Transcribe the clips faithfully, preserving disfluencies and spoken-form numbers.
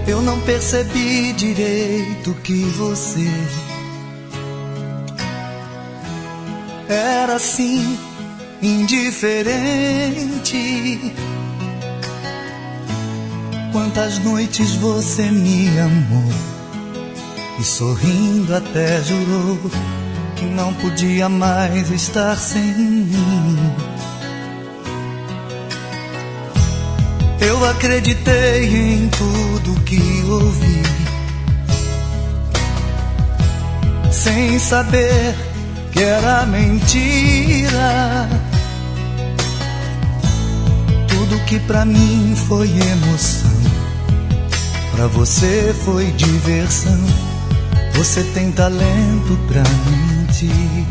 Eu não percebi direito que você era assim, indiferente. Quantas noites você me amou e sorrindo até jurou que não podia mais estar sem mim. Eu acreditei em tudo que ouvi, sem saber que era mentira. Tudo que pra mim foi emoção, pra você foi diversão. Você tem talento pra mentir.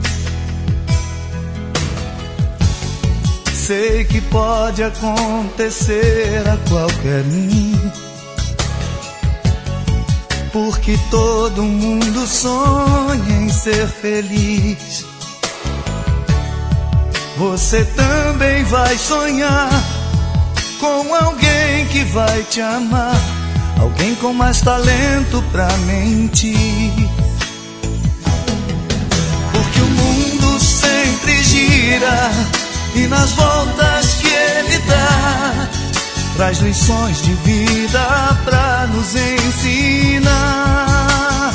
Sei que pode acontecer a qualquer um, porque todo mundo sonha em ser feliz. Você também vai sonhar com alguém que vai te amar, alguém com mais talento pra mentir. Porque o mundo sempre gira e nas voltas que ele dá, traz lições de vida pra nos ensinar.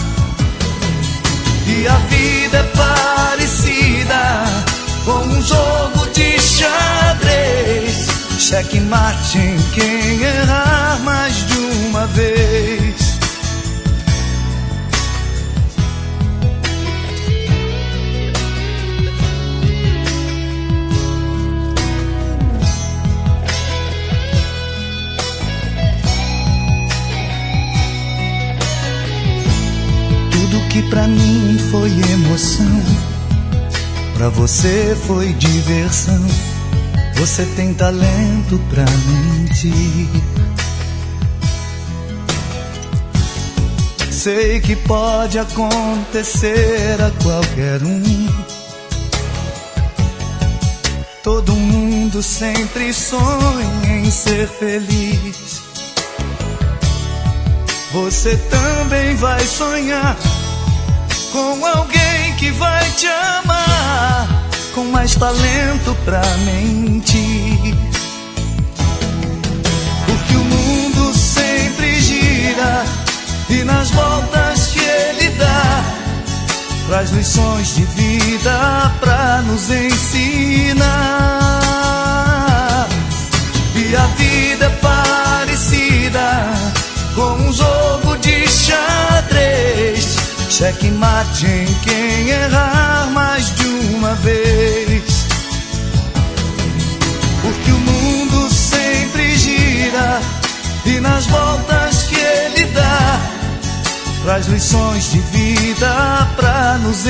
E a vida é parecida com um jogo de xadrez, checkmate em quem errar mais de uma vez. Tudo que pra mim foi emoção, pra você foi diversão. Você tem talento pra mentir. Sei que pode acontecer a qualquer um, todo mundo sempre sonha em ser feliz. Você também vai sonhar com alguém que vai te amar, com mais talento pra mentir. Porque o mundo sempre gira e nas voltas que ele dá, traz lições de vida pra nos ensinar. E a vida é parecida com um jogo de xadrez, checkmate em quem errar mais de uma vez. Porque o mundo sempre gira e nas voltas que ele dá, traz lições de vida pra nos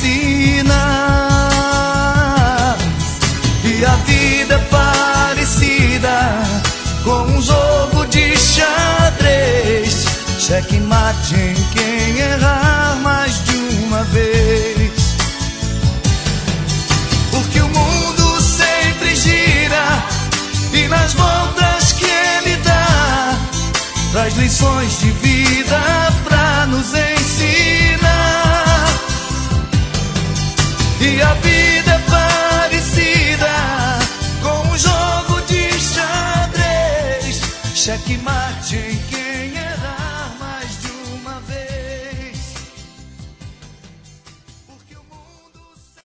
ensinar. E a vida é parecida com um jogo de xadrez, checkmate em quem errar mais de uma vez. Porque o mundo sempre gira e nas voltas que ele dá, traz lições de vida pra nos ensinar. E a vida é parecida com um jogo de xadrez, checkmate